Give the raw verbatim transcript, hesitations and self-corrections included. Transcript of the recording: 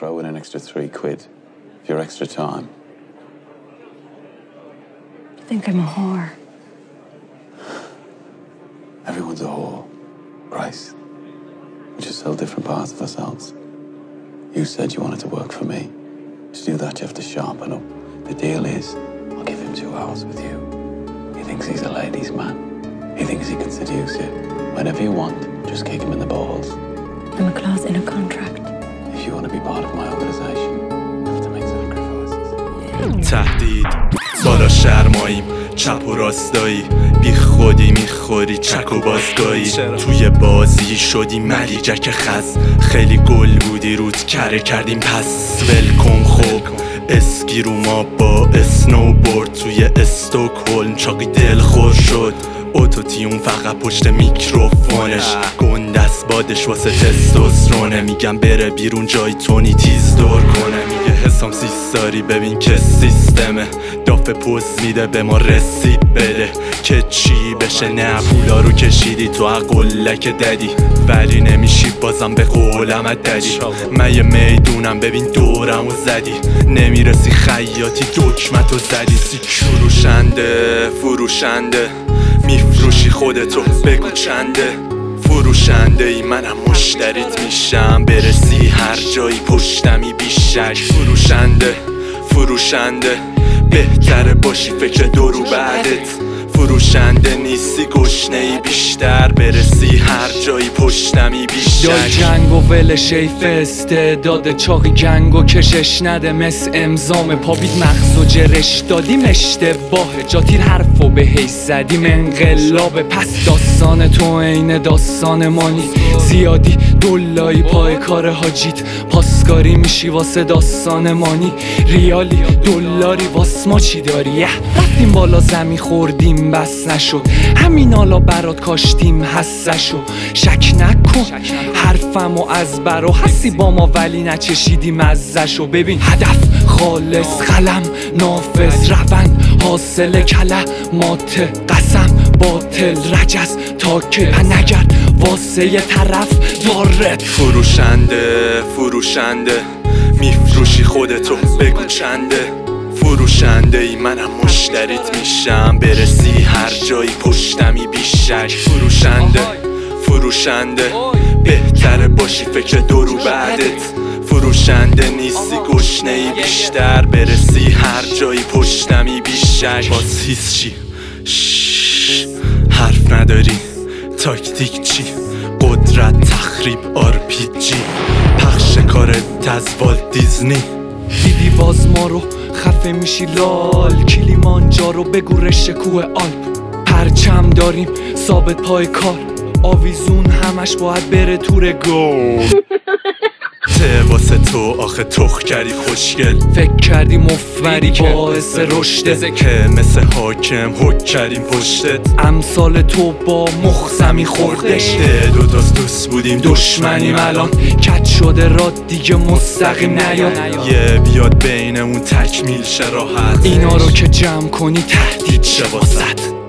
throw in an extra three quid for your extra time. You think I'm a whore? Everyone's a whore, Bryce. We just sell different parts of ourselves. You said you wanted to work for me. To do that, you have to sharpen up. The deal is, I'll give him two hours with you. He thinks he's a ladies' man. He thinks he can seduce you. Whenever you want, just kick him in the balls. I'm a clause in a contract. If you want to be part of my organization, you have to make sacrifices. تهدید بالا شرماییم چپ و راستایی بی خودی میخوری چک و بازگاهی توی بازی شدی ملیجک خز خیلی گل بودی رود کره کردیم پس ولکن خوب اسکی رو ما با اسنوبورد توی استوکهلم چاقی دلخور شد اوتوتیون فقط پشت میکروفونش گندست بادش واسه تستوسترونه میگم بره بیرون جای تونی تیز دور کنه میگه حسام سیستاری ببین که سیستمه دافه پوز میده به ما رسید بده که چی بشه نه پولا رو کشیدی تو قلک ددی ولی نمیشی بازم به قولمت ددی من یه میدونم ببین دورمو زدی نمیرسی خیاطی دکمتو زدی سی فروشنده فروشنده میفروشی خودتو بگو چنده فروشنده ای منم مشتریت میشم برسی هر جایی پشتمی بیشک فروشنده فروشنده بهتره باشی فکر دورو بعدت فروشنده نیستی گشنه ای بیشتر برسی هر جایی پشتمی بیشتر دای جنگ و ولش ای استعداد چاقی گنگ و کشش نده مثل امزام پابید مغز و جرش دادیم اشتباه جا تیر حرف و به حیث زدیم انقلاب پس داستان تو عین داستان مانی زیادی دلایی پای کار حاجیت پاسکاری میشی واسه داستان مانی ریالی دلاری واس ما چی داری رفتیم بالا زمین خوردیم بس نشد همین حالا برات کاشتیم حسشو شک نکن حرفمو از برا هستی با ما ولی نچشیدیم ازشو ببین هدف خالص قلم نافذ روند حاصل کلمات قسم باطل رجز تا که نگرد واسه یه طرف دارت فروشنده فروشنده میفروشی خودتو بگو چنده فروشنده ای منم مشتریت میشم برسی هر جایی پشتمی بیشک فروشنده فروشنده بهتره باشی فکر دورو بعدت فروشنده نیستی گشنه ای بیشتر برسی هر جایی پشتمی بیشک باز هیس چی شش حرف نداری تاکتیک چی قدرت تخریب آر پی جی پخش کارت از والت دیزنی دیدی باز ما رو خفه میشی لال کلیمانجارو بگو رشته کوه آلپ پرچم داریم ثابت پای کار آویزون همش باید بره تور گل ته واسه تو آخه تخ کردی خوشگل فکر کردی مفری باعث رشده که مثل حاکم حک کردیم پشتت امثال تو با مخزمی خوردش دو تاست دوست بودیم دشمنیم الان کج شده را دیگه مستقیم نیاد یه بیاد بینمون تکمیل شه راحت اینا رو که جمع کنی تهدید شه واسد